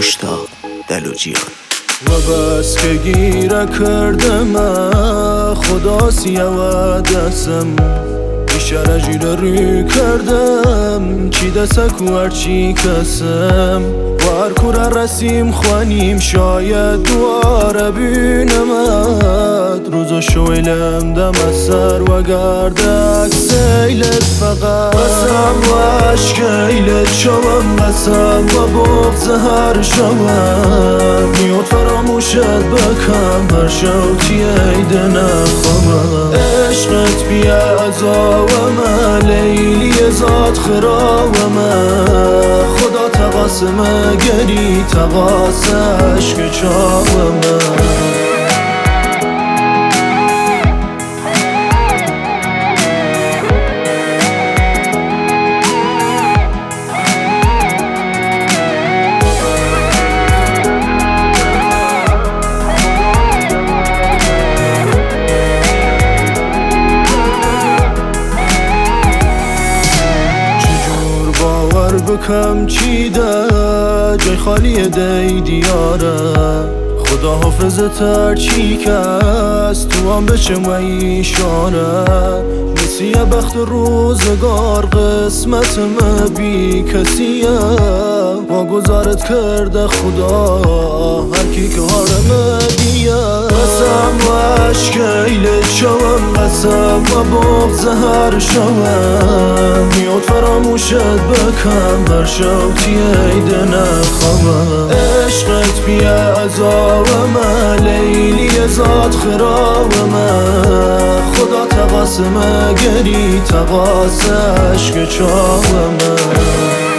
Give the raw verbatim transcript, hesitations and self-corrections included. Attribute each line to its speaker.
Speaker 1: مشتاق دلوجیان
Speaker 2: و بس که گیره کردم خدا سیوه دستم بیشتر جیر روی کردم چی دستک و هرچی کسم و هر کوره رسیم خوانیم شاید دواره بینمت روزا شویلم دم از سر و گردک سیلت فقط قسم و عشقیلت شوم قسم و بغض هر شوم میاد فراموشت بکم هر شوتی ایده نخوام عشقت بیا ازاومه لیلی ذات خراومه خدا تقاسمه گری تقاس عشق چاومه بکم چی ده جای خالی دی دیاره خدا حافظت هر چی کس تو هم بچم و ایشاره نسیه بخت روزگار قسمتم بی کسیه ما گذارت کرده خدا هر کی که هارم دیه قسم و عشقیلت شوم قسم و بغض هر شوم میاد فراموشت بکم هر شوتی ایده نخوام عشقت بیا ازاومه لیلی ذات خراومه خدا تقاسمه گری تقاس عشق چاومه